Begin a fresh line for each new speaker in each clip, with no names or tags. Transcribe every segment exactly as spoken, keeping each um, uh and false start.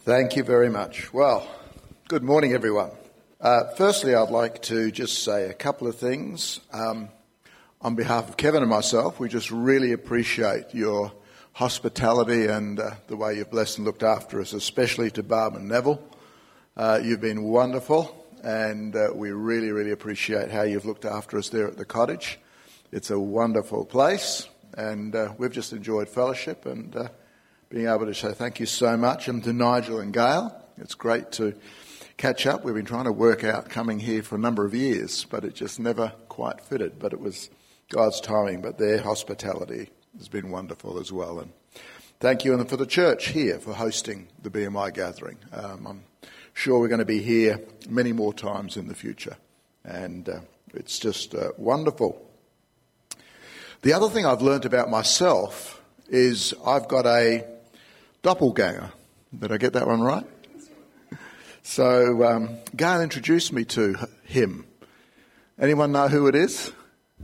Thank you very much. Well, good morning, everyone. Uh, firstly, I'd like to just say a couple of things. Um, on behalf of Kevin and myself, we just really appreciate your hospitality and uh, the way you've blessed and looked after us, especially to Barb and Neville. Uh, you've been wonderful, and uh, we really, really appreciate how you've looked after us there at the cottage. It's a wonderful place, and uh, we've just enjoyed fellowship and uh, being able to say thank you so much. And to Nigel and Gail, it's great to catch up. We've been trying to work out coming here for a number of years, but it just never quite fitted. But it was God's timing, but their hospitality has been wonderful as well. And thank you and for the church here for hosting the B M I gathering. Um, I'm sure we're going to be here many more times in the future, and uh, it's just uh, wonderful. The other thing I've learnt about myself is I've got a doppelganger. Did I get that one right? So um, Gail introduced me to him. Anyone know who it is?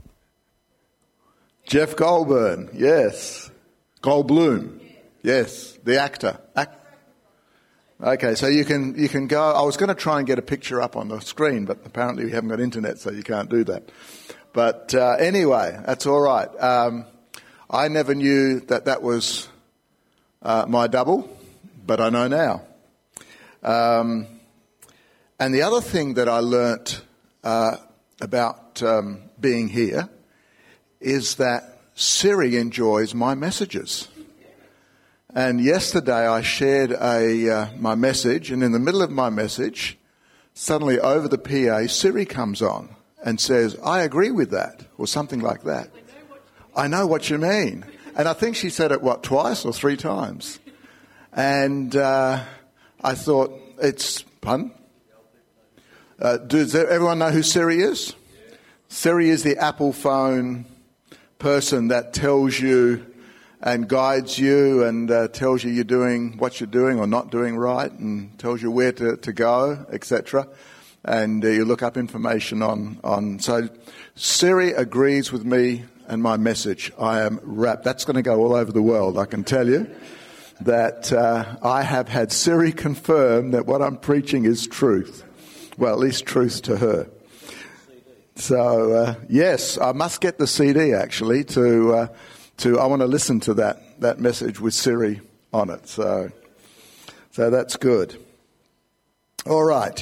Jeff Goldblum, yes. Goldblum, yes, the actor. Act- okay, so you can you can go. I was going to try and get a picture up on the screen, but apparently we haven't got internet, so you can't do that. But uh, anyway, that's all right. Um, I never knew that that was uh, my double, but I know now. Um, and the other thing that I learnt uh, about um, being here is that Siri enjoys my messages. And yesterday I shared a uh, my message, and in the middle of my message, suddenly over the P A, Siri comes on and says, "I agree with that," or something like that. I know what you mean. And I think she said it, what, twice or three times? And uh, I thought, it's, pardon? Uh, does everyone know who Siri is? Siri is the Apple phone person that tells you and guides you and uh, tells you you're doing what you're doing or not doing right, and tells you where to, to go, et cetera. And uh, you look up information on, on... So Siri agrees with me and my message. I am wrapped. That's going to go all over the world, I can tell you. That uh, I have had Siri confirm that what I'm preaching is truth. Well, at least truth to her. So, uh, yes, I must get the C D, actually, to... Uh, to I want to listen to that, that message with Siri on it. So, so that's good. All right.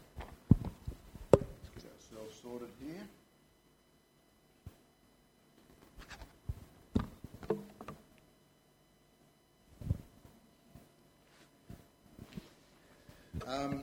Um,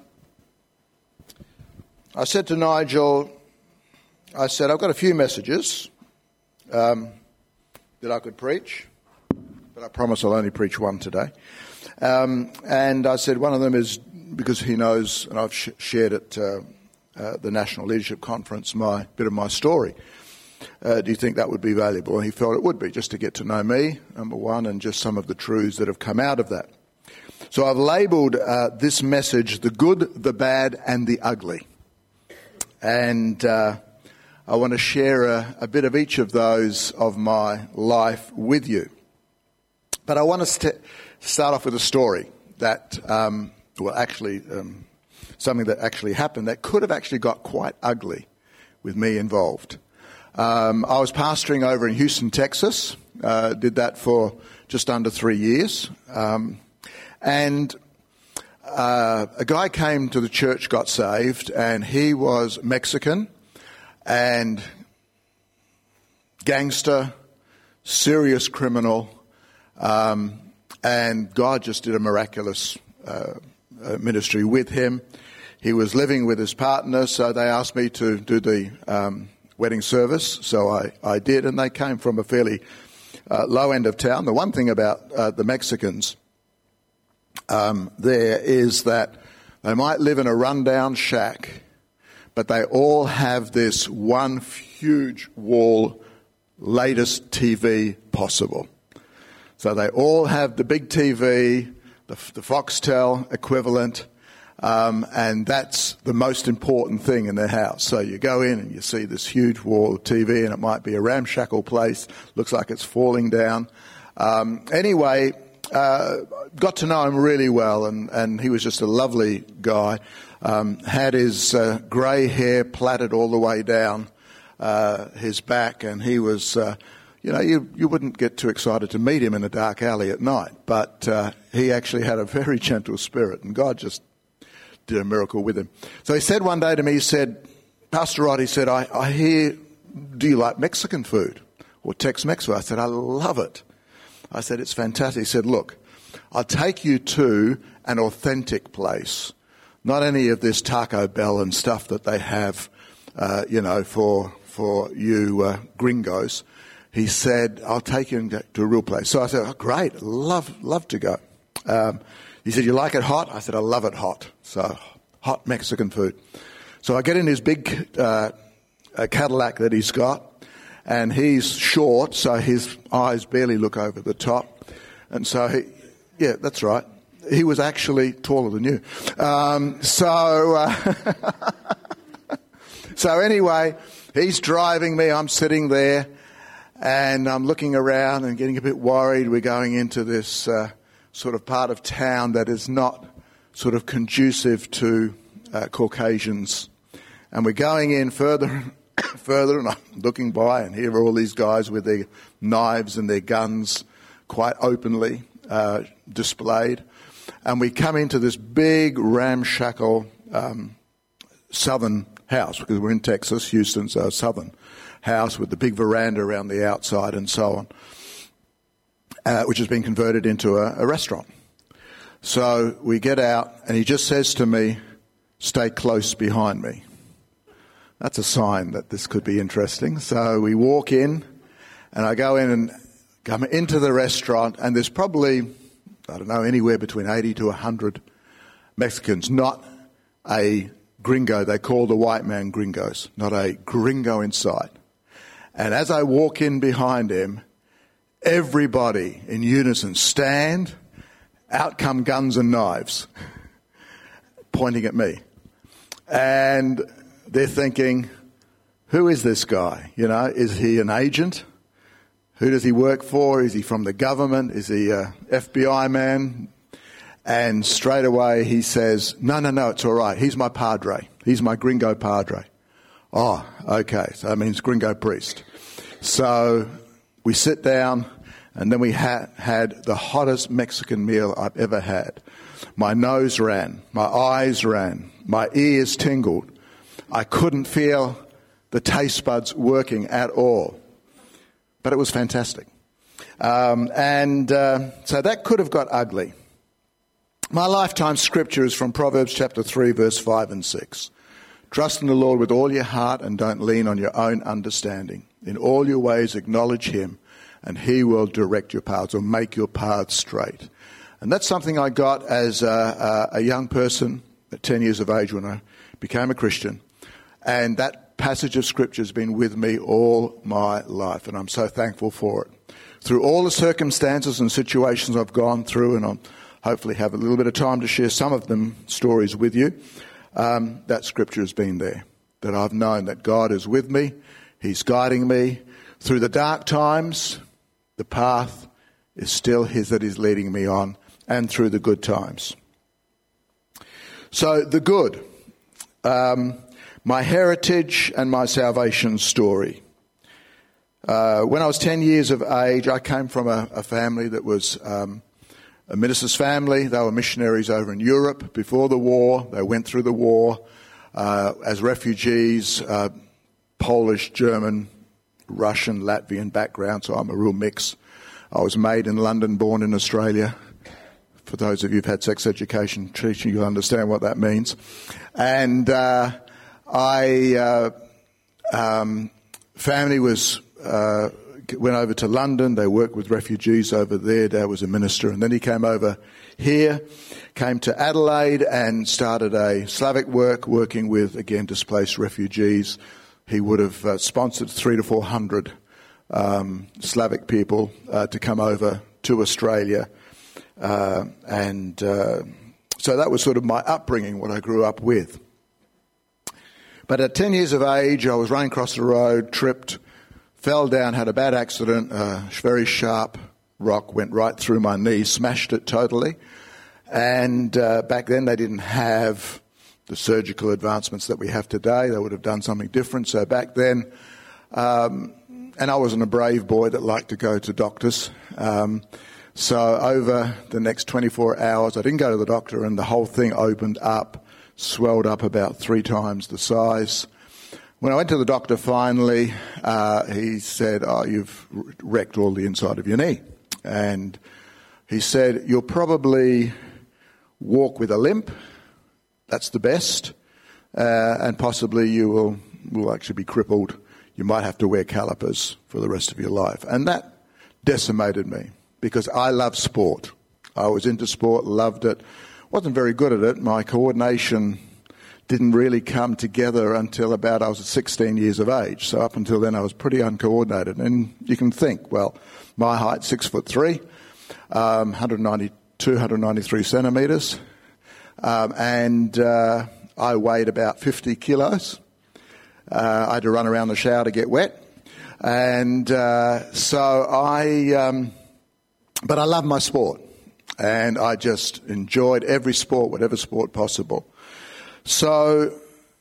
I said to Nigel, I said, I've got a few messages um, that I could preach, but I promise I'll only preach one today. Um, and I said one of them is, because he knows, and I've sh- shared at uh, uh, the National Leadership Conference, my bit of my story. Uh, do you think that would be valuable? And he felt it would be, just to get to know me, number one, and just some of the truths that have come out of that. So I've labelled uh, this message, the good, the bad, and the ugly. And uh, I want to share a, a bit of each of those of my life with you. But I want to st- start off with a story that, um, well, actually, um, something that actually happened that could have actually got quite ugly with me involved. Um, I was pastoring over in Houston, Texas, uh, did that for just under three years. Um And uh, a guy came to the church, got saved, and he was Mexican and gangster, serious criminal, um, and God just did a miraculous uh, uh, ministry with him. He was living with his partner, so they asked me to do the um, wedding service, so I, I did, and they came from a fairly uh, low end of town. The one thing about uh, the Mexicans Um, there is that they might live in a rundown shack, but they all have this one huge wall, latest T V possible. So they all have the big T V, the, the Foxtel equivalent, um, and that's the most important thing in their house. So you go in and you see this huge wall of T V, and it might be a ramshackle place, looks like it's falling down. Um, anyway, uh, got to know him really well, and, and he was just a lovely guy. Um, had his uh, grey hair plaited all the way down uh, his back, and he was, uh, you know, you, you wouldn't get too excited to meet him in a dark alley at night, but uh, he actually had a very gentle spirit, and God just did a miracle with him. So he said one day to me, he said, Pastor Rod, he said, I, I hear, do you like Mexican food or Tex-Mex food? I said, I love it. I said, it's fantastic. He said, look, I'll take you to an authentic place, not any of this Taco Bell and stuff that they have, uh, you know, for for you uh, gringos. He said, I'll take you to a real place. So I said, oh, great, love love to go. Um, he said, you like it hot? I said, I love it hot. So hot Mexican food. So I get in his big uh, Cadillac that he's got, and he's short, so his eyes barely look over the top. And so, he, yeah, that's right. He was actually taller than you. Um, so, uh, so anyway, he's driving me. I'm sitting there, and I'm looking around and getting a bit worried. We're going into this uh, sort of part of town that is not sort of conducive to uh, Caucasians. And we're going in further further, and I'm looking by, and here are all these guys with their knives and their guns quite openly uh, displayed. And we come into this big ramshackle um, southern house, because we're in Texas, Houston, so a southern house with the big veranda around the outside and so on, uh, which has been converted into a, a restaurant. So we get out, and he just says to me, stay close behind me. That's a sign that this could be interesting. So we walk in, and I go in and come into the restaurant, and there's probably, I don't know, anywhere between eighty to one hundred Mexicans, not a gringo. They call the white man gringos, not a gringo in sight. And as I walk in behind him, everybody in unison stand, out come guns and knives, pointing at me. And they're thinking, who is this guy? You know, is he an agent? Who does he work for? Is he from the government? Is he a F B I man? And straight away he says, no, no, no, it's all right. He's my padre. He's my gringo padre. Oh, okay. So that means gringo priest. So we sit down, and then we ha- had the hottest Mexican meal I've ever had. My nose ran. My eyes ran. My ears tingled. I couldn't feel the taste buds working at all. But it was fantastic. Um, and uh, so that could have got ugly. My lifetime scripture is from Proverbs chapter three, verse five and six. Trust in the Lord with all your heart and don't lean on your own understanding. In all your ways acknowledge him, and he will direct your paths or make your paths straight. And that's something I got as a, a, a young person at ten years of age when I became a Christian. And that passage of Scripture has been with me all my life, and I'm so thankful for it. Through all the circumstances and situations I've gone through, and I'll hopefully have a little bit of time to share some of them stories with you, um, that Scripture has been there, that I've known that God is with me, he's guiding me. Through the dark times, the path is still his that is leading me on, and through the good times. So the good. Um, My heritage and my salvation story. Uh, when I was ten years of age, I came from a, a family that was um, a minister's family. They were missionaries over in Europe before the war. They went through the war uh, as refugees, uh, Polish, German, Russian, Latvian background, so I'm a real mix. I was made in London, born in Australia. For those of you who've had sex education teaching, you'll understand what that means. And Uh, I, uh, um, family was, uh, went over to London. They worked with refugees over there. Dad was a minister. And then he came over here, came to Adelaide and started a Slavic work, working with, again, displaced refugees. He would have uh, sponsored three to four hundred um, Slavic people uh, to come over to Australia. Uh, and uh, so that was sort of my upbringing, what I grew up with. But at ten years of age, I was running across the road, tripped, fell down, had a bad accident, a very sharp rock went right through my knee, smashed it totally. And uh, back then they didn't have the surgical advancements that we have today. They would have done something different. So back then, um, and I wasn't a brave boy that liked to go to doctors. Um, so over the next twenty-four hours, I didn't go to the doctor, and the whole thing opened up, swelled up about three times the size. When I went to the doctor finally, uh, he said, oh, you've wrecked all the inside of your knee. And he said, you'll probably walk with a limp. That's the best. Uh, and possibly you will, will actually be crippled. You might have to wear calipers for the rest of your life. And that decimated me because I love sport. I was into sport, loved it. Wasn't very good at it. My coordination didn't really come together until about I was sixteen years of age. So up until then I was pretty uncoordinated. And you can think, well, my height, six foot three, um, one ninety-two, one ninety-three centimetres, um, and uh, I weighed about fifty kilos. Uh, I had to run around the shower to get wet. And uh, so I, um, but I love my sport. And I just enjoyed every sport, whatever sport possible. So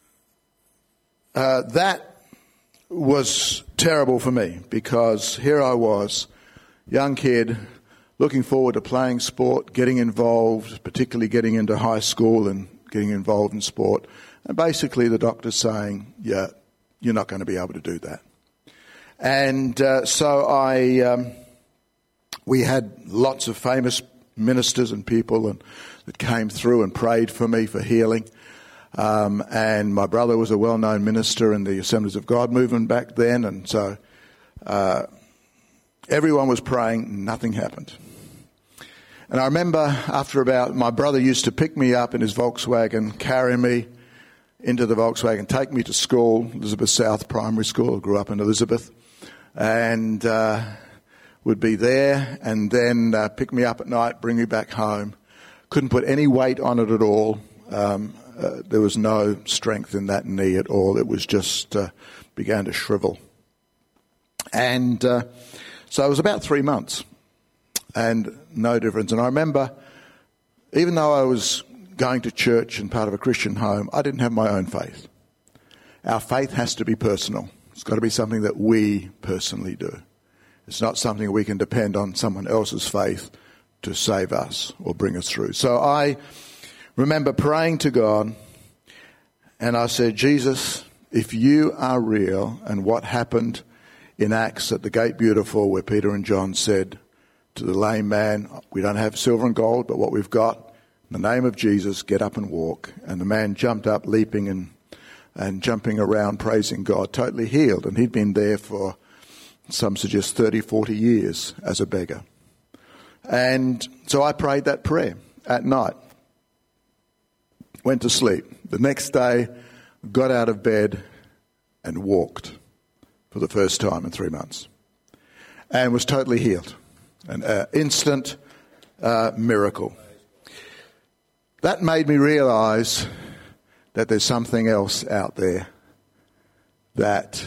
uh, that was terrible for me because here I was, young kid, looking forward to playing sport, getting involved, particularly getting into high school and getting involved in sport. And basically the doctor's saying, yeah, you're not going to be able to do that. And uh, so I, um, we had lots of famous ministers and people and, that came through and prayed for me for healing. Um, and my brother was a well-known minister in the Assemblies of God movement back then. And so uh, everyone was praying, nothing happened. And I remember after about, my brother used to pick me up in his Volkswagen, carry me into the Volkswagen, take me to school, Elizabeth South Primary School. I grew up in Elizabeth. And uh, would be there and then uh, pick me up at night, bring me back home. Couldn't put any weight on it at all. Um, uh, there was no strength in that knee at all. It was just uh, began to shrivel. And uh, so it was about three months and no difference. And I remember, even though I was going to church and part of a Christian home, I didn't have my own faith. Our faith has to be personal. It's got to be something that we personally do. It's not something we can depend on someone else's faith to save us or bring us through. So I remember praying to God, and I said, Jesus, if you are real, and what happened in Acts at the Gate Beautiful where Peter and John said to the lame man, we don't have silver and gold, but what we've got, in the name of Jesus, get up and walk. And the man jumped up, leaping and, and jumping around, praising God, totally healed. And he'd been there for, some suggest, thirty, forty years as a beggar. And so I prayed that prayer at night. Went to sleep. The next day, got out of bed and walked for the first time in three months. And was totally healed. An uh, instant uh, miracle. That made me realize that there's something else out there that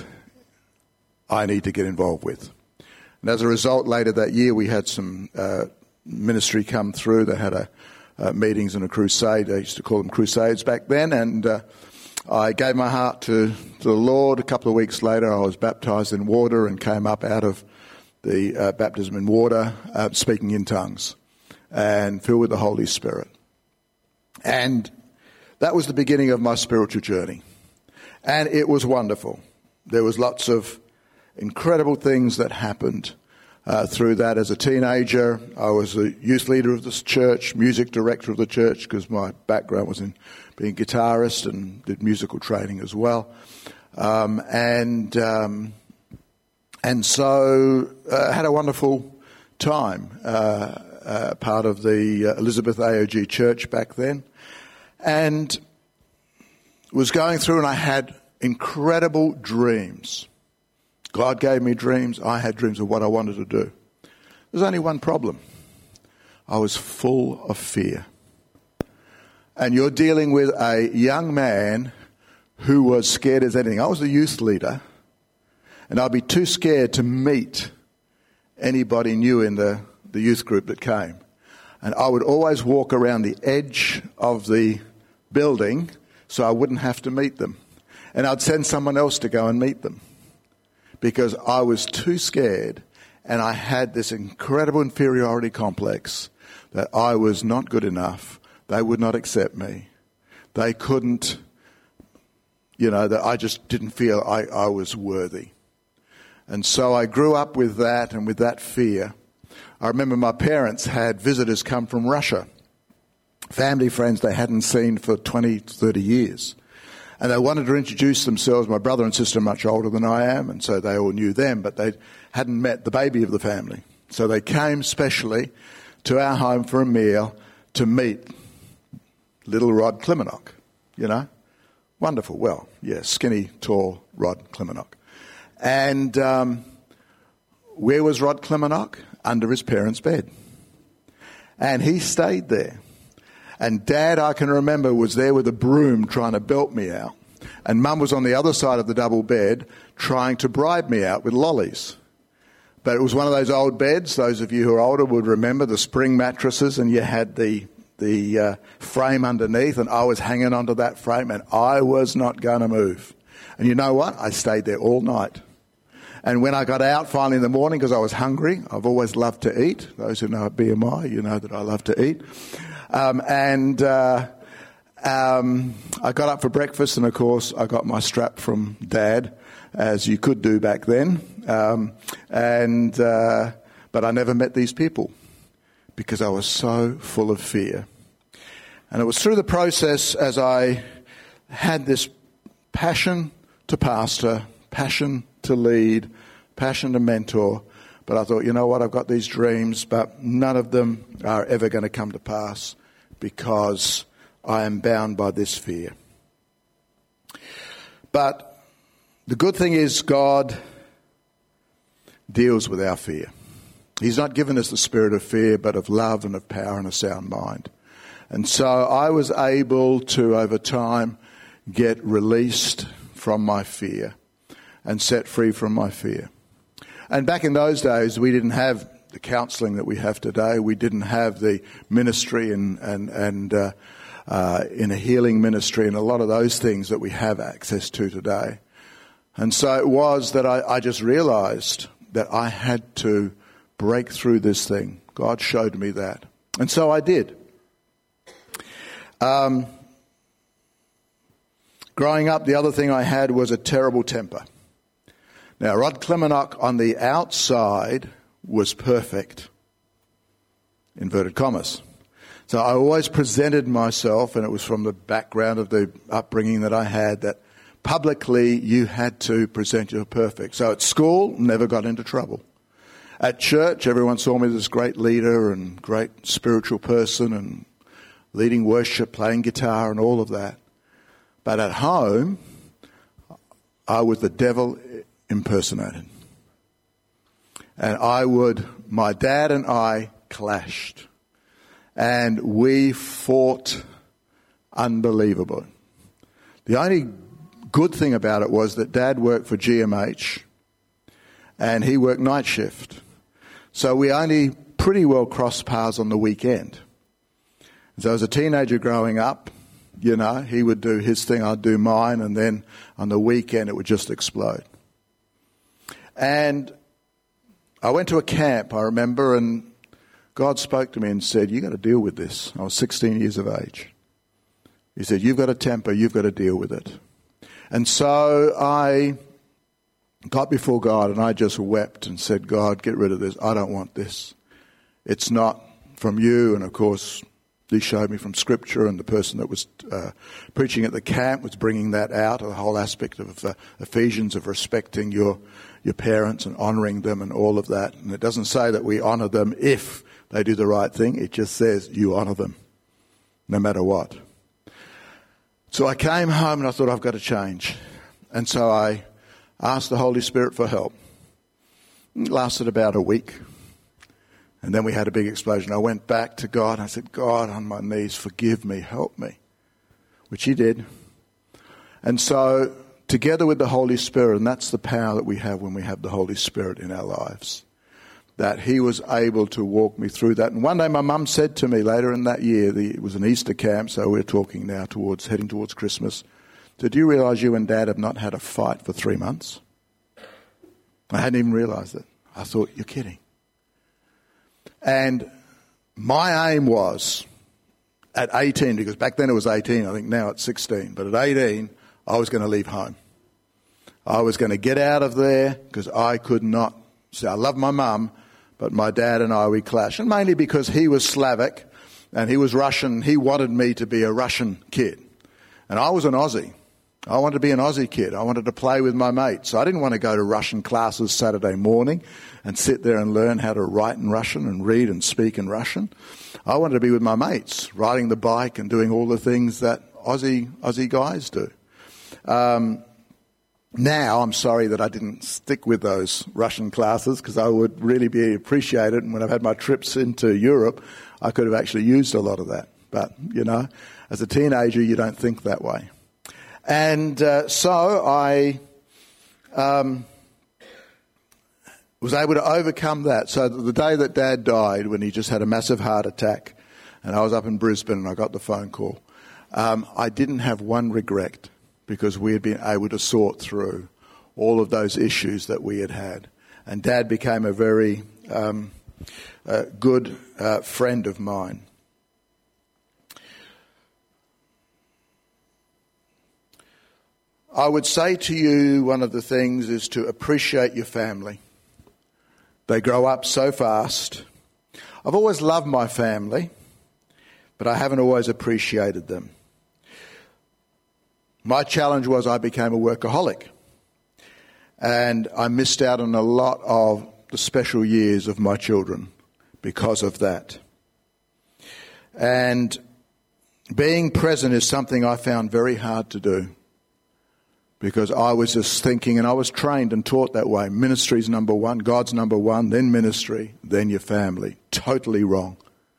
I need to get involved with. And as a result, later that year, we had some uh, ministry come through. They had a uh, meetings and a crusade. They used to call them crusades back then. And uh, I gave my heart to, to the Lord. A couple of weeks later, I was baptized in water and came up out of the uh, baptism in water, uh, speaking in tongues and filled with the Holy Spirit. And that was the beginning of my spiritual journey. And it was wonderful. There was lots of incredible things that happened uh, through that. As a teenager, I was a youth leader of this church, music director of the church, because my background was in being a guitarist and did musical training as well. Um, and um, and so I uh, had a wonderful time, uh, uh, part of the uh, Elizabeth A O G church back then. And was going through, and I had incredible dreams. God gave me dreams. I had dreams of what I wanted to do. There's only one problem. I was full of fear. And you're dealing with a young man who was scared as anything. I was a youth leader, and I'd be too scared to meet anybody new in the, the youth group that came. And I would always walk around the edge of the building so I wouldn't have to meet them. And I'd send someone else to go and meet them because I was too scared, and I had this incredible inferiority complex that I was not good enough. They would not accept me. They couldn't, you know, that I just didn't feel I, I was worthy. And so I grew up with that and with that fear. I remember my parents had visitors come from Russia, family friends they hadn't seen for twenty, thirty years. And they wanted to introduce themselves. My brother and sister are much older than I am, and so they all knew them, but they hadn't met the baby of the family. So they came specially to our home for a meal to meet little Rod Klimenok, you know. Wonderful. Well, yeah, skinny, tall Rod Klimenok. And um, where was Rod Klimenok? Under his parents' bed. And he stayed there. And Dad, I can remember, was there with a broom trying to belt me out. And Mum was on the other side of the double bed trying to bribe me out with lollies. But it was one of those old beds. Those of you who are older would remember the spring mattresses, and you had the the uh, frame underneath, and I was hanging onto that frame, and I was not going to move. And you know what? I stayed there all night. And when I got out finally in the morning, because I was hungry, I've always loved to eat. Those who know B M I, you know that I love to eat. Um, and uh, um, I got up for breakfast, and of course I got my strap from Dad, as you could do back then. Um, and uh, but I never met these people because I was so full of fear. And it was through the process as I had this passion to pastor, passion to lead, passion to mentor. But I thought, you know what, I've got these dreams, but none of them are ever going to come to pass because I am bound by this fear. But the good thing is God deals with our fear. He's not given us the spirit of fear, but of love and of power and a sound mind. And so I was able to, over time, get released from my fear and set free from my fear. And back in those days, we didn't have the counselling that we have today. We didn't have the ministry and and and uh, uh, in a healing ministry and a lot of those things that we have access to today. And so it was that I, I just realised that I had to break through this thing. God showed me that, and so I did. Um, growing up, the other thing I had was a terrible temper. Now, Rod Klimenok on the outside was perfect, inverted commas. So I always presented myself, and it was from the background of the upbringing that I had, that publicly you had to present your perfect. So at school, never got into trouble. At church, everyone saw me as this great leader and great spiritual person and leading worship, playing guitar and all of that. But at home, I was the devil impersonated. And I would, my dad and I clashed. And we fought unbelievable. The only good thing about it was that Dad worked for G M H and he worked night shift. So we only pretty well crossed paths on the weekend. So as a teenager growing up, you know, he would do his thing, I'd do mine, and then on the weekend it would just explode. And I went to a camp, I remember, and God spoke to me and said, you've got to deal with this. I was sixteen years of age. He said, you've got a temper, you've got to deal with it. And so I got before God and I just wept and said, God, get rid of this. I don't want this. It's not from you. And of course, he showed me from Scripture, and the person that was uh, preaching at the camp was bringing that out, the whole aspect of uh, Ephesians, of respecting your your parents and honouring them and all of that. And it doesn't say that we honour them if they do the right thing. It just says you honour them, no matter what. So I came home and I thought, I've got to change. And so I asked the Holy Spirit for help. It lasted about a week. And then we had a big explosion. I went back to God and I said, God, on my knees, forgive me, help me. Which he did. And so, together with the Holy Spirit, and that's the power that we have when we have the Holy Spirit in our lives. that he was able to walk me through that. And one day my mum said to me later in that year, the, it was an Easter camp, so we're talking now towards heading towards Christmas, so do you realise you and Dad have not had a fight for three months? I hadn't even realised it. I thought, you're kidding. And my aim was, at eighteen, because back then it was eighteen, I think now it's sixteen, but at eighteen, I was going to leave home. I was going to get out of there because I could not. See, I love my mum, but my dad and I, we clashed. And mainly because he was Slavic and he was Russian. He wanted me to be a Russian kid. And I was an Aussie. I wanted to be an Aussie kid. I wanted to play with my mates. So I didn't want to go to Russian classes Saturday morning and sit there and learn how to write in Russian and read and speak in Russian. I wanted to be with my mates, riding the bike and doing all the things that Aussie Aussie guys do. Um, now, I'm sorry that I didn't stick with those Russian classes because I would really be appreciated. And when I've had my trips into Europe, I could have actually used a lot of that. But, you know, as a teenager, you don't think that way. And uh, so I um, was able to overcome that. So the day that Dad died, when he just had a massive heart attack, and I was up in Brisbane and I got the phone call, um, I didn't have one regret because we had been able to sort through all of those issues that we had had. And Dad became a very um, uh, good uh, friend of mine. I would say to you, one of the things is to appreciate your family. They grow up so fast. I've always loved my family, but I haven't always appreciated them. My challenge was I became a workaholic, and I missed out on a lot of the special years of my children because of that. And being present is something I found very hard to do. Because I was just thinking, and I was trained and taught that way. Ministry's number one, God's number one, then ministry, then your family. Totally wrong.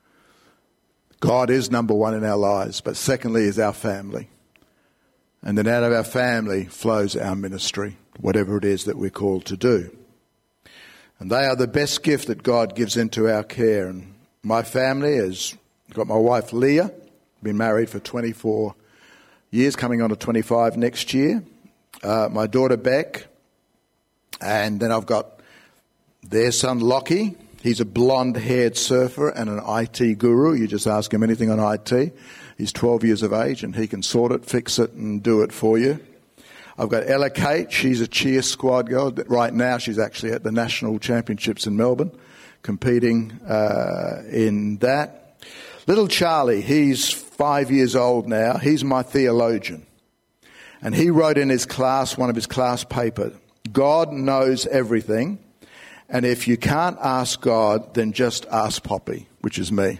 God is number one in our lives, but secondly is our family. And then out of our family flows our ministry, whatever it is that we're called to do. And they are the best gift that God gives into our care. And my family has got my wife Leah, been married for twenty-four years, coming on to twenty-five next year. Uh, my daughter Beck, and then I've got their son Lockie. He's a blonde-haired surfer and an I T guru. You just ask him anything on I T. He's twelve years of age and he can sort it, fix it and do it for you. I've got Ella Kate. She's a cheer squad girl. Right now she's actually at the National Championships in Melbourne, competing uh, in that. Little Charlie, he's five years old now. He's my theologian. And he wrote in his class, one of his class papers, God knows everything, and if you can't ask God, then just ask Poppy, which is me.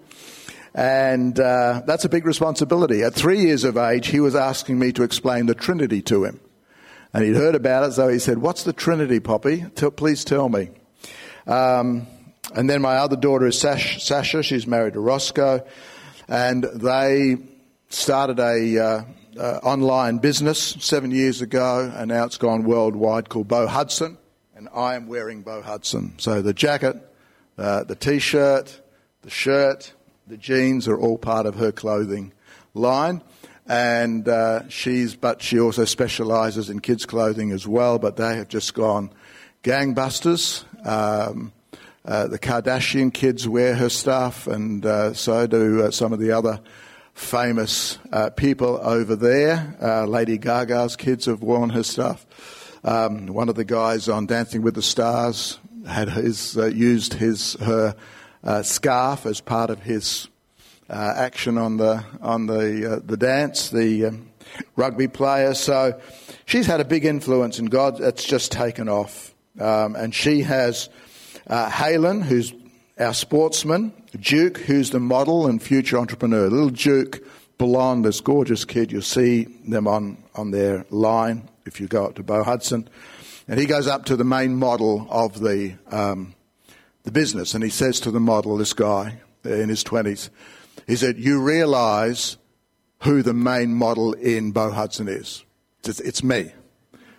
And uh, that's a big responsibility. At three years of age, he was asking me to explain the Trinity to him. And he'd heard about it, so he said, what's the Trinity, Poppy? T- please tell me. Um, and then my other daughter is Sash- Sasha. She's married to Roscoe. And they started a... Uh, Uh, online business seven years ago, and now it's gone worldwide, called Bo Hudson, and I am wearing Bo Hudson. So the jacket, uh, the T-shirt, the shirt, the jeans are all part of her clothing line, and uh, she's, but she also specialises in kids' clothing as well, but they have just gone gangbusters. Um, uh, the Kardashian kids wear her stuff, and uh, so do uh, some of the other famous uh, people over there. Uh, Lady Gaga's kids have worn her stuff. Um, one of the guys on Dancing with the Stars had his uh, used his her uh, scarf as part of his uh, action on the on the uh, the dance. The um, rugby player. So she's had a big influence, and God, it's just taken off. Um, and she has uh, Halen, who's our sportsman, Duke, who's the model and future entrepreneur. Little Duke, blonde, this gorgeous kid. You'll see them on, on their line if you go up to Bo Hudson. And he goes up to the main model of the um, the business, and he says to the model, this guy in his twenties, he said, you realise who the main model in Bo Hudson is? It's, it's me.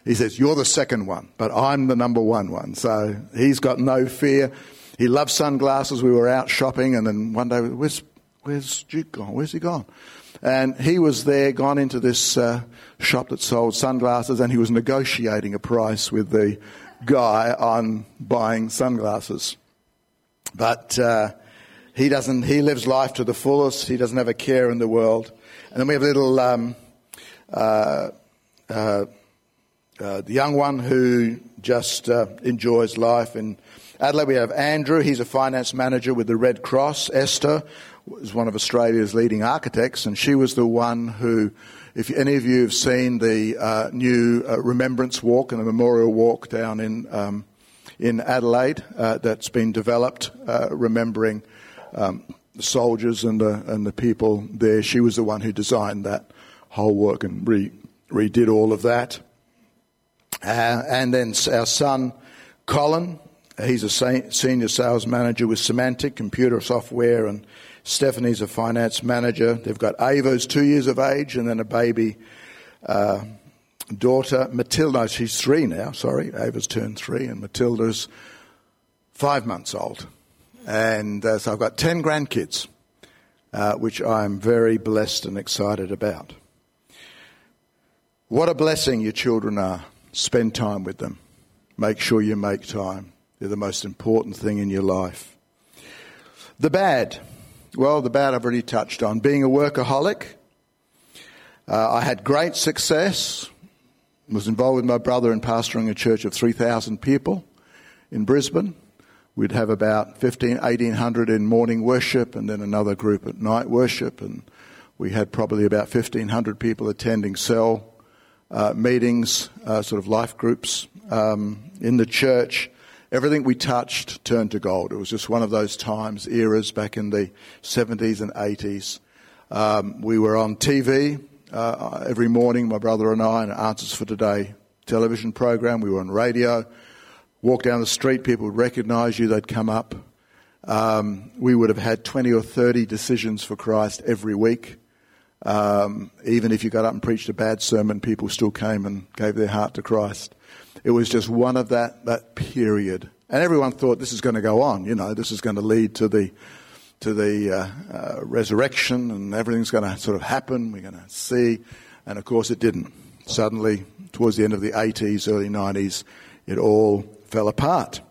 He says, you're the second one, but I'm the number one one. So he's got no fear. He loves sunglasses. We were out shopping, and then one day, where's, where's Duke gone? Where's he gone? And he was there, gone into this uh, shop that sold sunglasses, and he was negotiating a price with the guy on buying sunglasses. But uh, he doesn't. He lives life to the fullest. He doesn't have a care in the world. And then we have a little um, uh, uh, uh, the young one who just uh, enjoys life. In Adelaide, we have Andrew. He's a finance manager with the Red Cross. Esther was one of Australia's leading architects, and she was the one who, if any of you have seen the uh, new uh, Remembrance Walk and the Memorial Walk down in um, in Adelaide uh, that's been developed, uh, remembering um, the soldiers and the and the people there, she was the one who designed that whole work and re, redid all of that. Uh, and then our son Colin, he's a senior sales manager with Semantic Computer Software, and Stephanie's a finance manager. They've got Ava's two years of age, and then a baby uh, daughter, Matilda. She's three now, sorry. Ava's turned three, and Matilda's five months old. And uh, so I've got ten grandkids, uh, which I'm very blessed and excited about. What a blessing your children are. Spend time with them. Make sure you make time. They're the most important thing in your life. The bad. Well, the bad I've already touched on. Being a workaholic. Uh, I had great success. Was involved with my brother in pastoring a church of three thousand people in Brisbane. We'd have about fifteen, eighteen hundred in morning worship, and then another group at night worship. And we had probably about fifteen hundred people attending cell uh, meetings, uh, sort of life groups um, in the church. Everything we touched turned to gold. It was just one of those times, eras back in the seventies and eighties. Um, we were on T V uh, every morning, my brother and I, an Answers for Today television program. We were on radio. Walk down the street, people would recognise you, they'd come up. Um, we would have had twenty or thirty decisions for Christ every week. Um, even if you got up and preached a bad sermon, people still came and gave their heart to Christ. It was just one of that, that period. And everyone thought this is going to go on, you know, this is going to lead to the to the uh, uh, resurrection, and everything's going to sort of happen, we're going to see. And of course it didn't. Suddenly, towards the end of the eighties, early nineties, it all fell apart.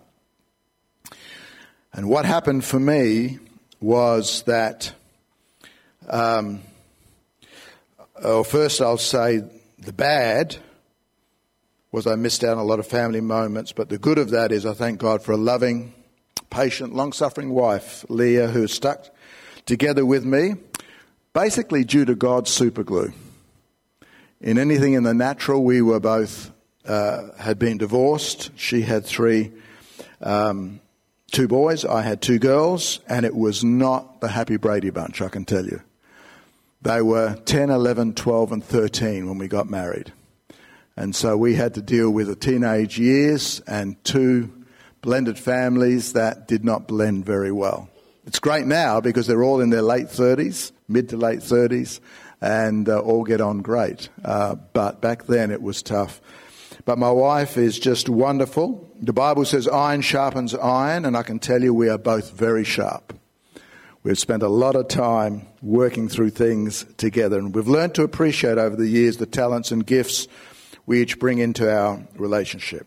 And what happened for me was that, um, well, first I'll say the bad was I missed out on a lot of family moments, but the good of that is I thank God for a loving, patient, long-suffering wife, Leah, who stuck together with me, basically due to God's superglue. In anything in the natural, we were both uh, had been divorced. She had three, um, two boys. I had two girls, and it was not the happy Brady bunch, I can tell you. They were ten, eleven, twelve, and thirteen when we got married. And so we had to deal with the teenage years and two blended families that did not blend very well. It's great now because they're all in their late thirties, mid to late thirties, and uh, all get on great. Uh, but back then it was tough. But my wife is just wonderful. The Bible says iron sharpens iron, and I can tell you we are both very sharp. We've spent a lot of time working through things together, and we've learned to appreciate over the years the talents and gifts we each bring into our relationship.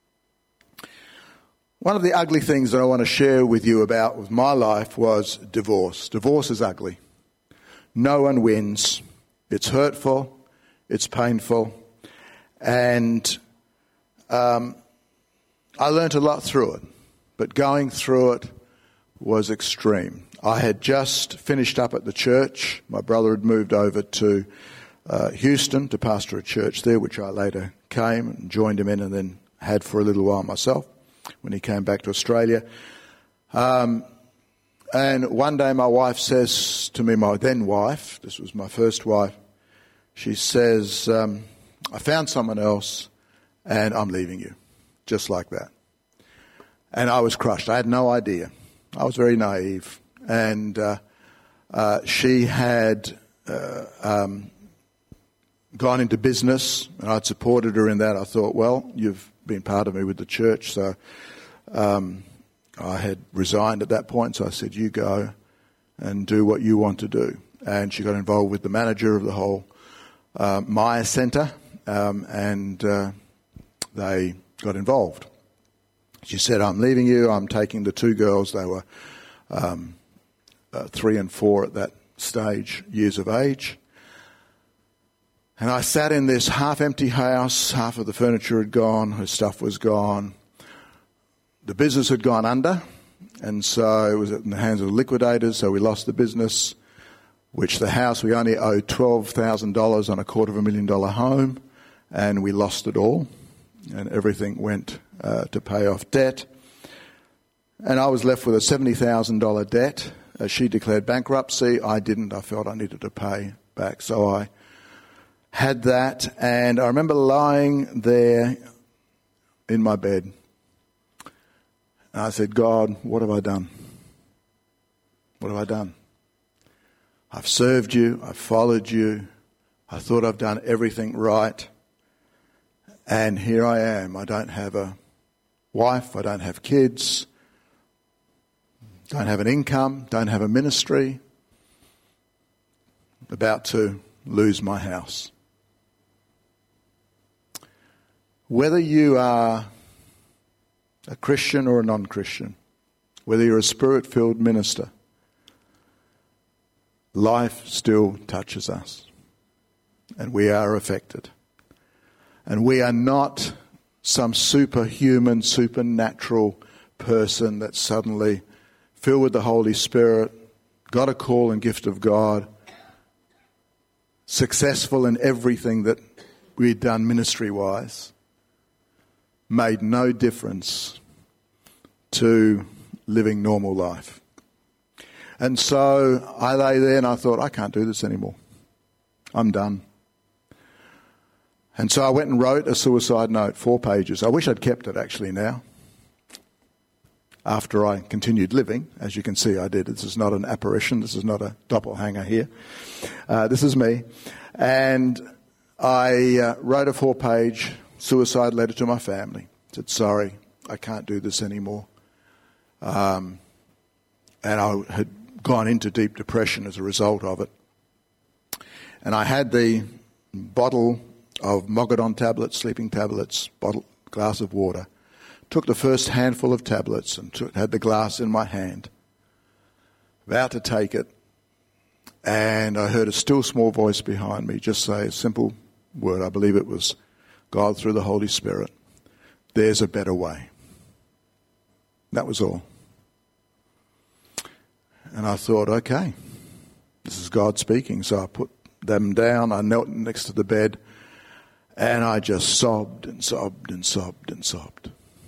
One of the ugly things that I want to share with you about with my life was divorce. Divorce is ugly. No one wins. It's hurtful. It's painful. And um, I learnt a lot through it. But going through it was extreme. I had just finished up at the church. My brother had moved over to uh, Houston to pastor a church there, which I later came and joined him in and then had for a little while myself when he came back to Australia. Um, and one day my wife says to me, my then wife, this was my first wife, she says, um, I found someone else and I'm leaving you, just like that. And I was crushed. I had no idea. I was very naive. And uh, uh, she had uh, um, gone into business, and I'd supported her in that. I thought, well, you've been part of me with the church, so um, I had resigned at that point, so I said, you go and do what you want to do. And she got involved with the manager of the whole uh, Maya Centre, um, and uh, they got involved. She said, I'm leaving you, I'm taking the two girls, they were um, uh, three and four at that stage, years of age. And I sat in this half-empty house, half of the furniture had gone, her stuff was gone. The business had gone under, and so it was in the hands of the liquidators, so we lost the business, which the house, we only owed twelve thousand dollars on a quarter of a million dollar home, and we lost it all, and everything went uh, to pay off debt. And I was left with a seventy thousand dollars debt. As she declared bankruptcy, I didn't. I felt I needed to pay back, so I had that, and I remember lying there in my bed. And I said, God, what have I done? What have I done? I've served you, I've followed you, I thought I've done everything right, and here I am. I don't have a wife, I don't have kids, don't have an income, don't have a ministry, about to lose my house. Whether you are a Christian or a non-Christian, whether you're a spirit-filled minister, life still touches us, and we are affected. And we are not some superhuman, supernatural person that's suddenly filled with the Holy Spirit, got a call and gift of God, successful in everything that we'd done ministry-wise, made no difference to living normal life. And so I lay there and I thought, I can't do this anymore. I'm done. And so I went and wrote a suicide note, four pages. I wish I'd kept it actually now. After I continued living, as you can see I did. This is not an apparition. This is not a doppelganger here. Uh, this is me. And I uh, wrote a four-page suicide letter to my family. Said, sorry, I can't do this anymore. Um, and I had gone into deep depression as a result of it. And I had the bottle of Mogadon tablets, sleeping tablets, bottle, glass of water. Took the first handful of tablets and took, had the glass in my hand, about to take it, and I heard a still small voice behind me just say a simple word. I believe it was God through the Holy Spirit. There's a better way. That was all. And I thought, okay, this is God speaking. So I put them down, I knelt next to the bed, and I just sobbed and sobbed and sobbed and sobbed.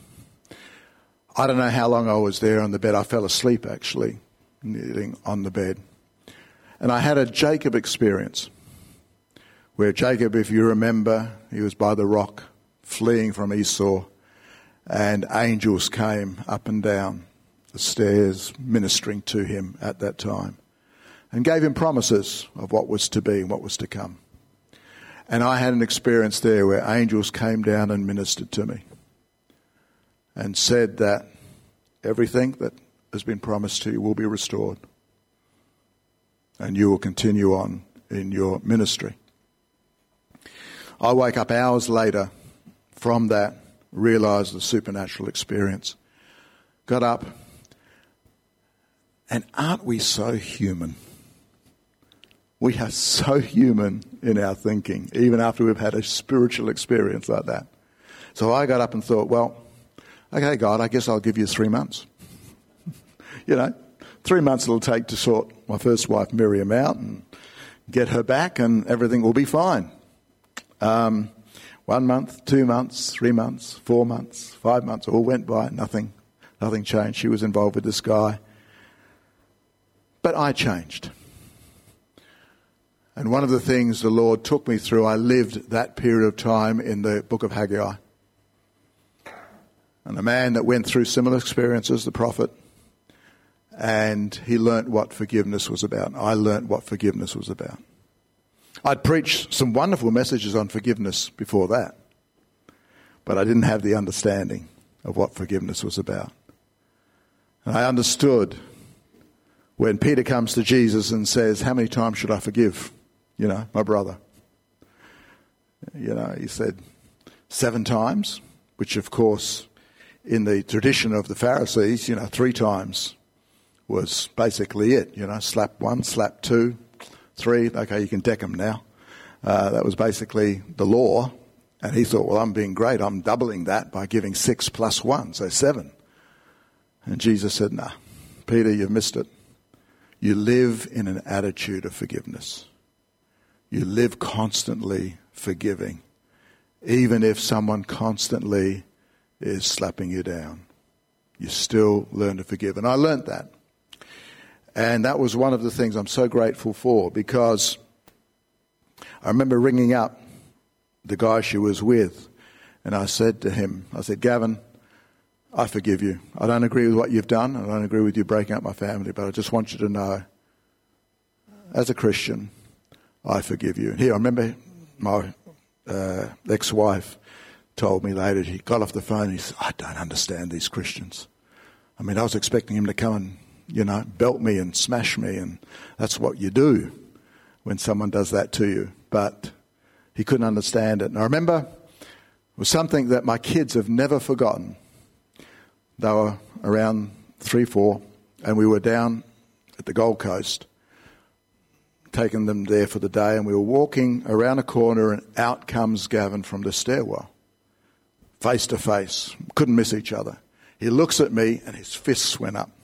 I don't know how long I was there on the bed. I fell asleep, actually, kneeling on the bed. And I had a Jacob experience, where Jacob, if you remember, he was by the rock, fleeing from Esau, and angels came up and down the stairs, ministering to him at that time, and gave him promises of what was to be and what was to come. And I had an experience there where angels came down and ministered to me, and said that everything that has been promised to you will be restored, and you will continue on in your ministry. I wake up hours later from that, realised the supernatural experience, got up, and aren't we so human? We are so human in our thinking, even after we've had a spiritual experience like that. So I got up and thought, well, okay, God, I guess I'll give you three months. you know, three months it'll take to sort my first wife, Miriam, out and get her back, and everything will be fine. Um, one month, two months, three months, four months, five months, all went by. Nothing, nothing changed. She was involved with this guy. But I changed. And one of the things the Lord took me through, I lived that period of time in the book of Haggai. And a man that went through similar experiences, the prophet, and he learnt what forgiveness was about. I learnt what forgiveness was about. I'd preached some wonderful messages on forgiveness before that, but I didn't have the understanding of what forgiveness was about. And I understood when Peter comes to Jesus and says, how many times should I forgive, you know, my brother? You know, he said seven times, which of course in the tradition of the Pharisees, you know, three times was basically it. You know, slap one, slap two, three, okay, you can deck them now. Uh, that was basically the law. And he thought, well, I'm being great. I'm doubling that by giving six plus one, so seven. And Jesus said, nah, Peter, you've missed it. You live in an attitude of forgiveness. You live constantly forgiving, even if someone constantly is slapping you down. You still learn to forgive. And I learned that. And that was one of the things I'm so grateful for, because I remember ringing up the guy she was with, and I said to him, I said, Gavin, I forgive you. I don't agree with what you've done. I don't agree with you breaking up my family, but I just want you to know, as a Christian, I forgive you. And here, I remember my uh, ex-wife told me later, he got off the phone and he said, I don't understand these Christians. I mean, I was expecting him to come and, you know, belt me and smash me, and that's what you do when someone does that to you. But he couldn't understand it. And I remember it was something that my kids have never forgotten. They were around three, four, and we were down at the Gold Coast, taking them there for the day, and we were walking around a corner, and out comes Gavin from the stairwell, face to face. Couldn't miss each other. He looks at me, and his fists went up,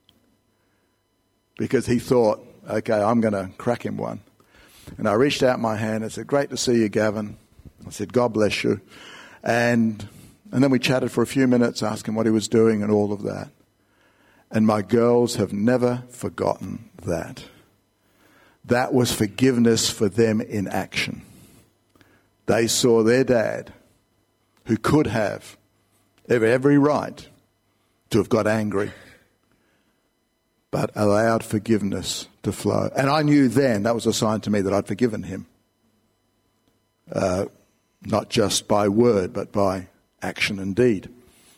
because he thought, okay, I'm going to crack him one. And I reached out my hand and said, great to see you, Gavin. I said, God bless you. And and then we chatted for a few minutes, asking what he was doing and all of that. And my girls have never forgotten that. That was forgiveness for them in action. They saw their dad, who could have every right to have got angry, but allowed forgiveness to flow. And I knew then that was a sign to me that I'd forgiven him. Uh, not just by word, but by action and deed.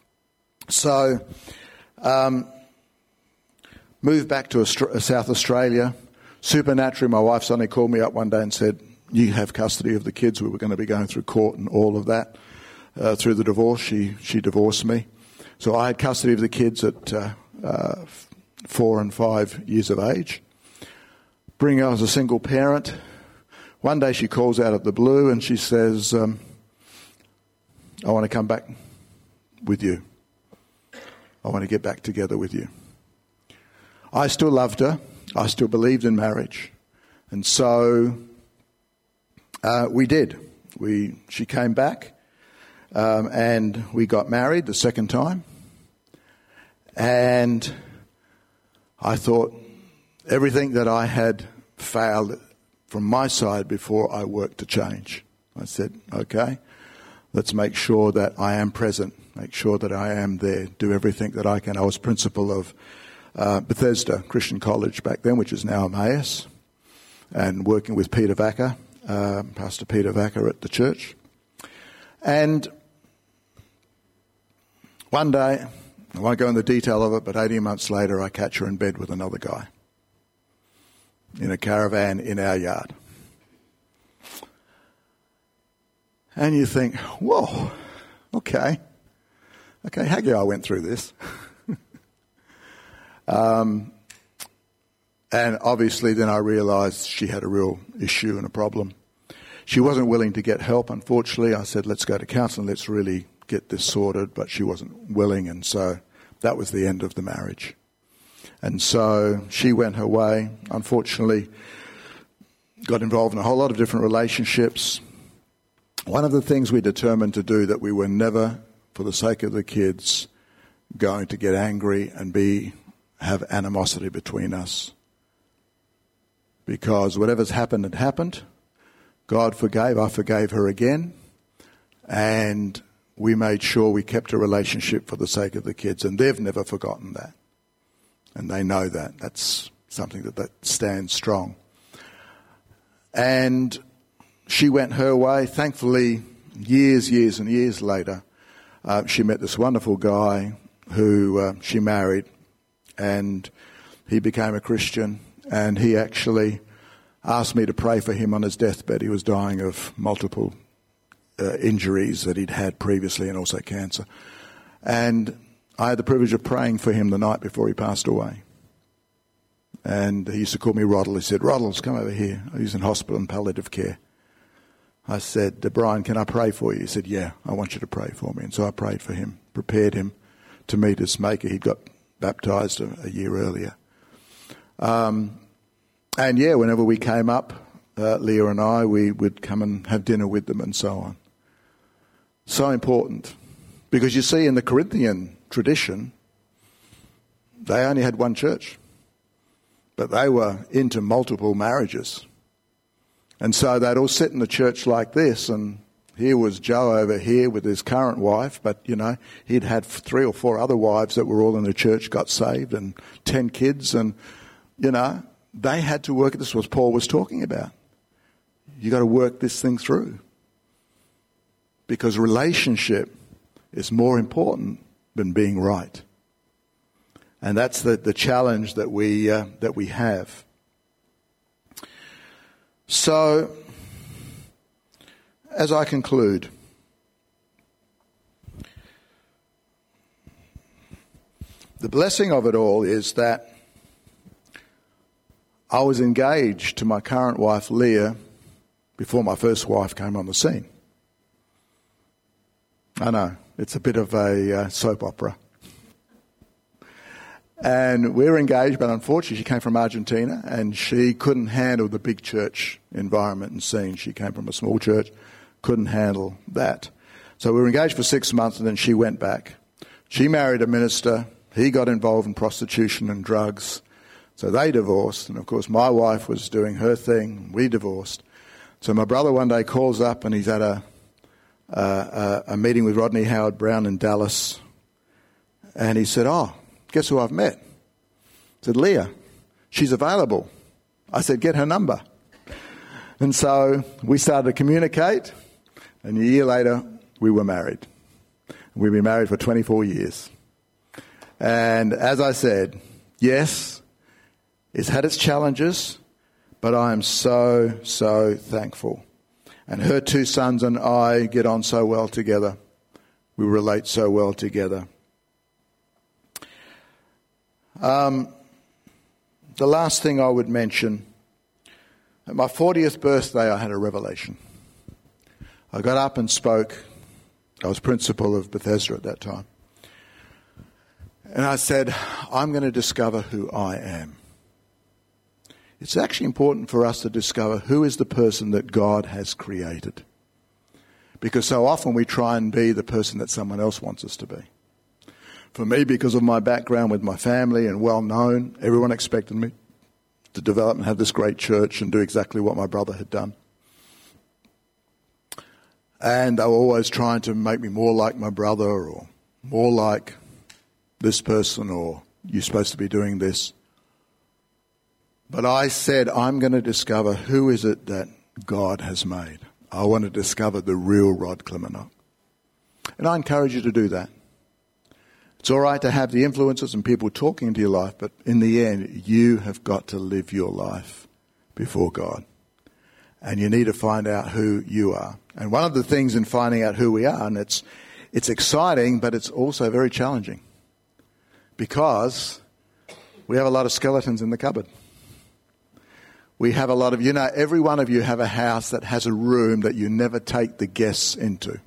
So, um, moved back to Aust- South Australia. Supernaturally, my wife suddenly called me up one day and said, you have custody of the kids. We were going to be going through court and all of that. Uh, through the divorce, she, she divorced me. So I had custody of the kids at uh, uh, four and five years of age. Bring her as a single parent. One day she calls out of the blue and she says, um, I want to come back with you. I want to get back together with you. I still loved her. I still believed in marriage. And so uh, we did. We She came back um, and we got married the second time. And I thought everything that I had failed from my side before, I worked to change. I said, okay, let's make sure that I am present, make sure that I am there, do everything that I can. I was principal of uh, Bethesda Christian College back then, which is now Emmaus, and working with Peter Vacker, uh, Pastor Peter Vacker at the church. And one day, I won't go into the detail of it, but eighteen months later, I catch her in bed with another guy in a caravan in our yard. And you think, whoa, okay. Okay, Haggai went through this. um, and obviously then I realised she had a real issue and a problem. She wasn't willing to get help, unfortunately. I said, let's go to counselling, let's really get this sorted, but she wasn't willing, and so that was the end of the marriage. And so she went her way, unfortunately, got involved in a whole lot of different relationships. One of the things we determined to do, that we were never, for the sake of the kids, going to get angry and be have animosity between us. Because whatever's happened had happened. God forgave, I forgave her again. And we made sure we kept a relationship for the sake of the kids. And they've never forgotten that. And they know that. That's something that, that stands strong. And she went her way. Thankfully, years, years and years later, uh, she met this wonderful guy who uh, she married, and he became a Christian, and he actually asked me to pray for him on his deathbed. He was dying of multiple uh, injuries that he'd had previously and also cancer. And I had the privilege of praying for him the night before he passed away. And he used to call me Roddle. He said, "Roddles, come over here." He was in hospital and palliative care. I said, "Brian, can I pray for you?" He said, "Yeah, I want you to pray for me." And so I prayed for him, prepared him to meet his Maker. He'd got baptised a, a year earlier. Um, and yeah, whenever we came up, uh, Leah and I, we would come and have dinner with them and so on. So important. Because you see, in the Corinthian tradition, they only had one church. But they were into multiple marriages. And so they'd all sit in the church like this, and here was Joe over here with his current wife, but, you know, he'd had three or four other wives that were all in the church, got saved, and ten kids, and, you know, they had to work. This was what Paul was talking about. You got to work this thing through. Because relationship is more important than being right. And that's the, the challenge that we uh, that we have. So, as I conclude, the blessing of it all is that I was engaged to my current wife, Leah, before my first wife came on the scene. I know, it's a bit of a uh, soap opera. And we were engaged, but unfortunately she came from Argentina and she couldn't handle the big church environment and scene. She came from a small church, couldn't handle that. So we were engaged for six months and then she went back. She married a minister. He got involved in prostitution and drugs. So they divorced. And of course my wife was doing her thing. We divorced. So my brother one day calls up and he's at a, a, a meeting with Rodney Howard-Browne in Dallas. And he said, "Oh, guess who I've met?" I said, "Leah, she's available." I said, "Get her number." And so we started to communicate, and a year later we were married. We've been married for twenty-four years. And as I said, yes, it's had its challenges, but I am so, so thankful. And her two sons and I get on so well together. We relate so well together. Um, the last thing I would mention, at my fortieth birthday I had a revelation. I got up and spoke. I was principal of Bethesda at that time. And I said, I'm going to discover who I am. It's actually important for us to discover who is the person that God has created. Because so often we try and be the person that someone else wants us to be. For me, because of my background with my family and well known, everyone expected me to develop and have this great church and do exactly what my brother had done. And they were always trying to make me more like my brother or more like this person, or you're supposed to be doing this. But I said, I'm going to discover who is it that God has made. I want to discover the real Rod Klemenok. And I encourage you to do that. It's all right to have the influences and people talking into your life, but in the end, you have got to live your life before God. And you need to find out who you are. And one of the things in finding out who we are, and it's it's exciting, but it's also very challenging. Because we have a lot of skeletons in the cupboard. We have a lot of, you know, every one of you have a house that has a room that you never take the guests into.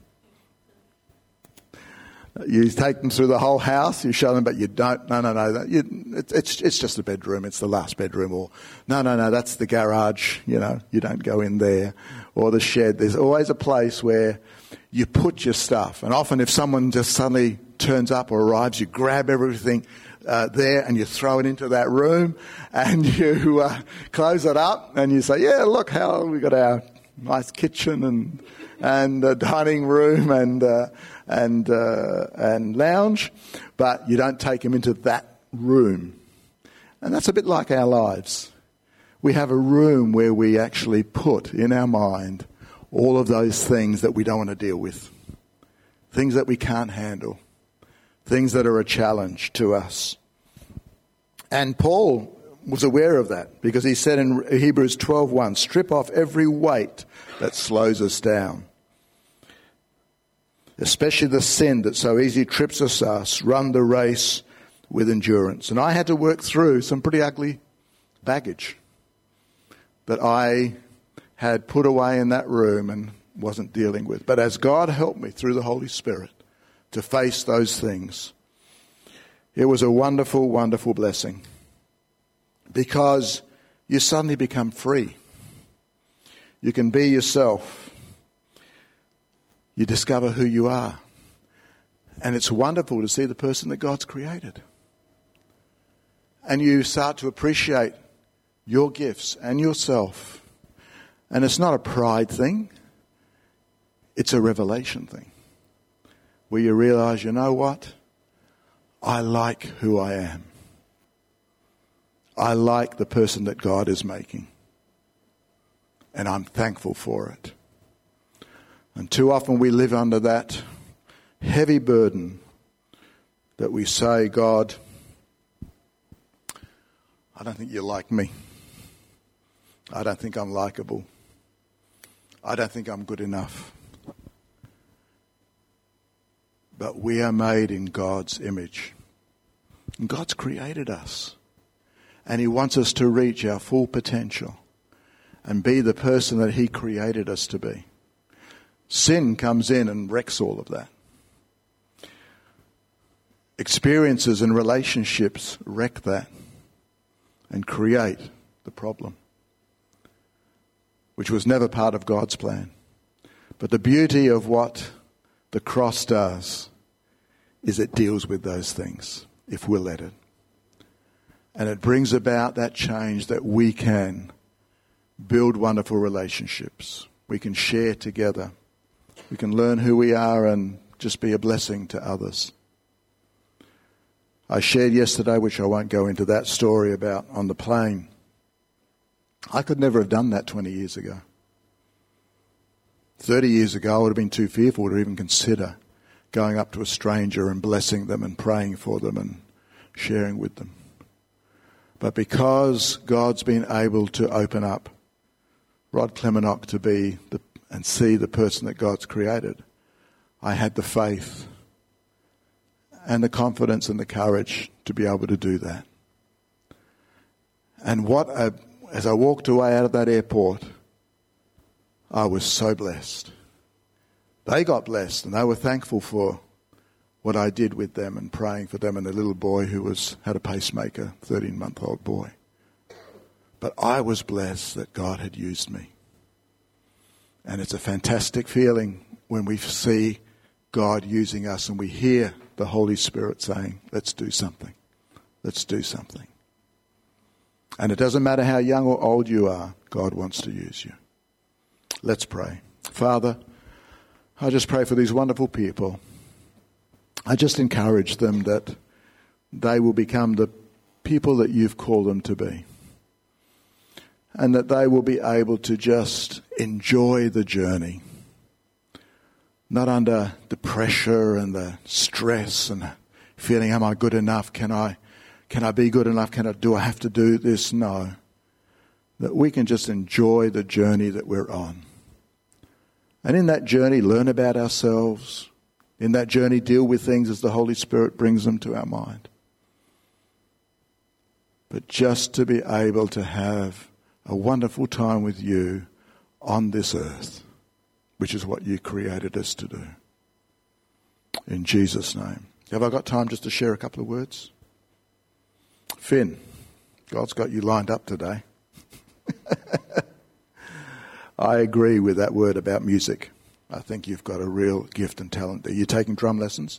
You take them through the whole house, you show them, but you don't, no, no, no, you, it, it's it's just a bedroom, it's the last bedroom, or no, no, no, that's the garage, you know, you don't go in there, or the shed. There's always a place where you put your stuff, and often if someone just suddenly turns up or arrives, you grab everything uh, there and you throw it into that room, and you uh, close it up, and you say, yeah, look how we got our nice kitchen and and uh, dining room and uh, and uh, and lounge, but you don't take them into that room. And that's a bit like our lives. we have a room where we actually put in our mind all of those things that we don't want to deal with, things that we can't handle, things that are a challenge to us. And Paul was aware of that because he said in Hebrews twelve one, strip off every weight that slows us down, especially the sin that so easily trips us us, run the race with endurance. And I had to work through some pretty ugly baggage that I had put away in that room and wasn't dealing with. But as God helped me through the Holy Spirit to face those things, it was a wonderful, wonderful blessing because you suddenly become free. You can be yourself. You discover who you are. And it's wonderful to see the person that God's created. And you start to appreciate your gifts and yourself. And it's not a pride thing. It's a revelation thing. Where you realize, you know what? I like who I am. I like the person that God is making. And I'm thankful for it. And too often we live under that heavy burden that we say, God, I don't think you like me. I don't think I'm likable. I don't think I'm good enough. But we are made in God's image. And God's created us. And He wants us to reach our full potential and be the person that He created us to be. Sin comes in and wrecks all of that. Experiences and relationships wreck that and create the problem, which was never part of God's plan. But the beauty of what the cross does is it deals with those things, if we'll let it. And it brings about that change that we can build wonderful relationships. We can share together. We can learn who we are and just be a blessing to others. I shared yesterday, which I won't go into that story about on the plane. I could never have done that twenty years ago. thirty years ago, I would have been too fearful to even consider going up to a stranger and blessing them and praying for them and sharing with them. But because God's been able to open up Rod Clemenock to be the, and see the person that God's created, I had the faith and the confidence and the courage to be able to do that. And what a, as I walked away out of that airport, I was so blessed. They got blessed and they were thankful for what I did with them and praying for them and the little boy who was had a pacemaker, thirteen-month-old boy. But I was blessed that God had used me. And it's a fantastic feeling when we see God using us and we hear the Holy Spirit saying, let's do something. Let's do something. And it doesn't matter how young or old you are, God wants to use you. Let's pray. Father, I just pray for these wonderful people. I just encourage them that they will become the people that you've called them to be. And that they will be able to just enjoy the journey. Not under the pressure and the stress and feeling, am I good enough? Can I, can I be good enough? Can I, do I have to do this? No. That we can just enjoy the journey that we're on. And in that journey, learn about ourselves. In that journey, deal with things as the Holy Spirit brings them to our mind. But just to be able to have a wonderful time with you on this earth, which is what you created us to do. In Jesus' name. Have I got time just to share a couple of words? Finn, God's got you lined up today. I agree with that word about music. I think you've got a real gift and talent there. You taking drum lessons?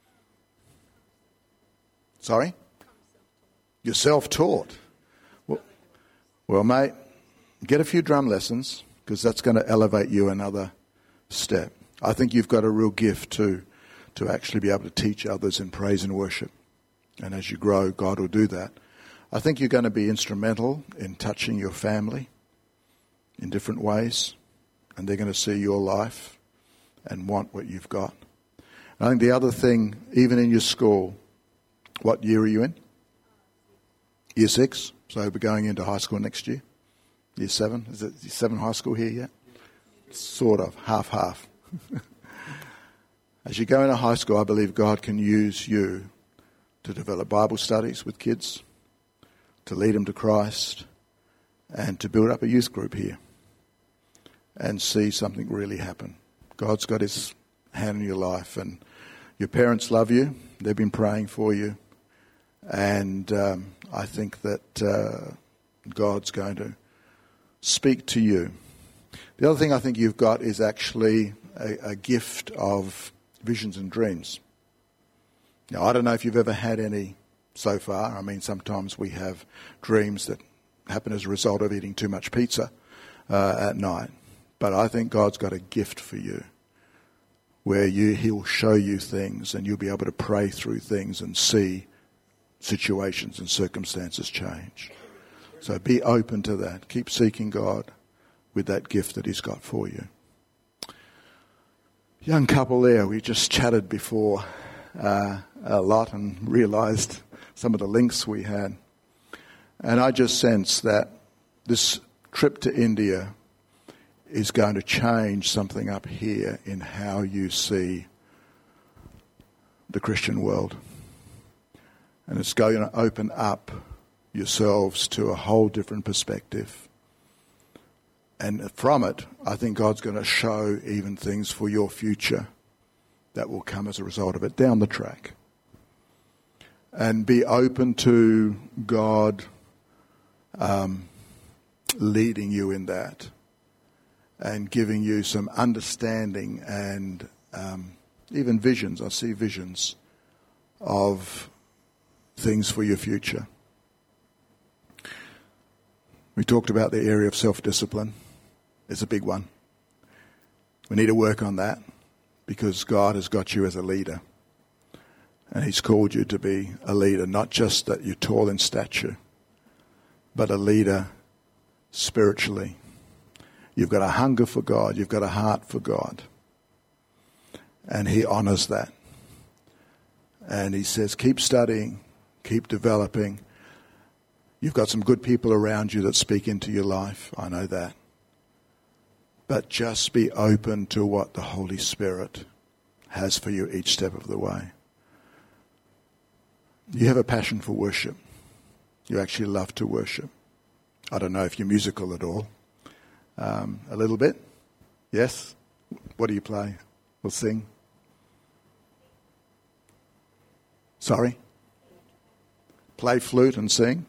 Sorry? You're self-taught. Well, well, mate, get a few drum lessons because that's going to elevate you another step. I think you've got a real gift too, to actually be able to teach others in praise and worship. And as you grow, God will do that. I think you're going to be instrumental in touching your family in different ways, and they're going to see your life and want what you've got. And I think the other thing, even in your school, what year are you in? Year six, so we're going into high school next year. Year seven, is it year seven high school here yet? Sort of, half-half. As you go into high school, I believe God can use you to develop Bible studies with kids, to lead them to Christ, and to build up a youth group here and see something really happen. God's got his hand in your life, and your parents love you. They've been praying for you. And um, I think that uh, God's going to speak to you. The other thing I think you've got is actually a, a gift of visions and dreams. Now, I don't know if you've ever had any so far. I mean, sometimes we have dreams that happen as a result of eating too much pizza uh, at night. But I think God's got a gift for you where you, he'll show you things and you'll be able to pray through things and see situations and circumstances change. So be open to that. Keep seeking God with that gift that he's got for you. Young couple there, we just chatted before uh, a lot and realised some of the links we had. And I just sense that this trip to India is going to change something up here in how you see the Christian world. And it's going to open up yourselves to a whole different perspective. And from it, I think God's going to show even things for your future that will come as a result of it down the track. And be open to God um, leading you in that and giving you some understanding and um, even visions. I see visions of things for your future. We talked about the area of self-discipline. It's a big one. We need to work on that because God has got you as a leader. And he's called you to be a leader, not just that you're tall in stature, but a leader spiritually. You've got a hunger for God. You've got a heart for God. And he honors that. And he says, keep studying, keep developing. You've got some good people around you that speak into your life. I know that. But just be open to what the Holy Spirit has for you each step of the way. You have a passion for worship. You actually love to worship. I don't know if you're musical at all. Um, a little bit? Yes? What do you play? We'll sing. Sorry? Play flute and sing.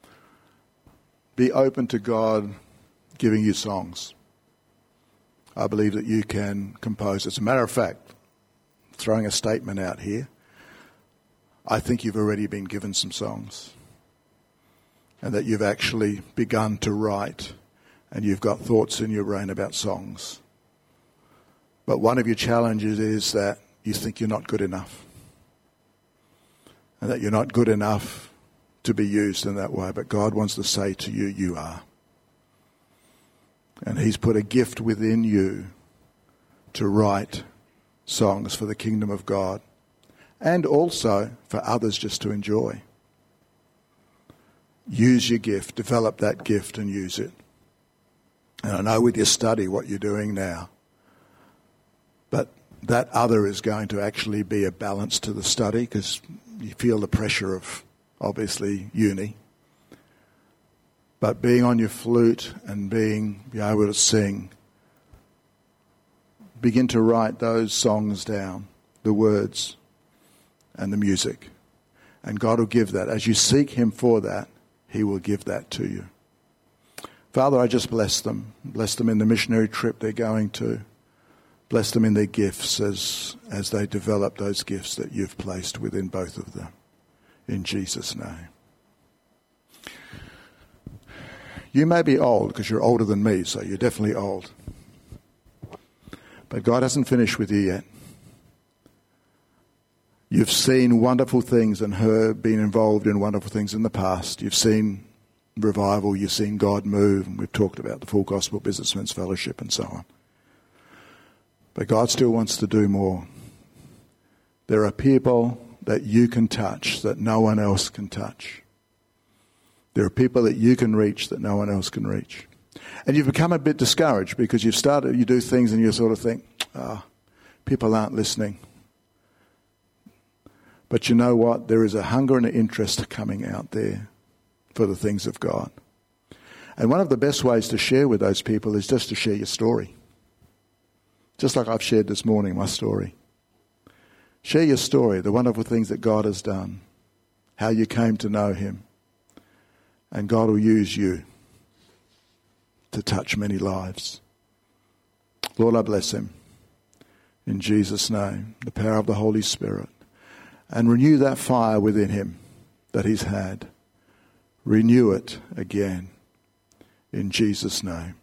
Be open to God giving you songs. I believe that you can compose. As a matter of fact, throwing a statement out here, I think you've already been given some songs and that you've actually begun to write and you've got thoughts in your brain about songs. But one of your challenges is that you think you're not good enough and that you're not good enough to be used in that way. But God wants to say to you, you are. And he's put a gift within you to write songs for the kingdom of God and also for others just to enjoy. Use your gift, develop that gift and use it. And I know with your study what you're doing now, but that other is going to actually be a balance to the study because you feel the pressure of obviously uni. But being on your flute and being be able to sing, begin to write those songs down, the words and the music. And God will give that. As you seek him for that, he will give that to you. Father, I just bless them. Bless them in the missionary trip they're going to. Bless them in their gifts as, as they develop those gifts that you've placed within both of them. In Jesus' name. You may be old because you're older than me, so you're definitely old. But God hasn't finished with you yet. You've seen wonderful things and her been involved in wonderful things in the past. You've seen revival, you've seen God move, and we've talked about the Full Gospel Businessmen's Fellowship and so on. But God still wants to do more. There are people that you can touch that no one else can touch. There are people that you can reach that no one else can reach. And you've become a bit discouraged because you've started, you do things and you sort of think, ah, oh, people aren't listening. But you know what? There is a hunger and an interest coming out there for the things of God. And one of the best ways to share with those people is just to share your story. Just like I've shared this morning, my story. Share your story, the wonderful things that God has done, how you came to know him. And God will use you to touch many lives. Lord, I bless him. In Jesus' name, the power of the Holy Spirit. And renew that fire within him that he's had. Renew it again. In Jesus' name.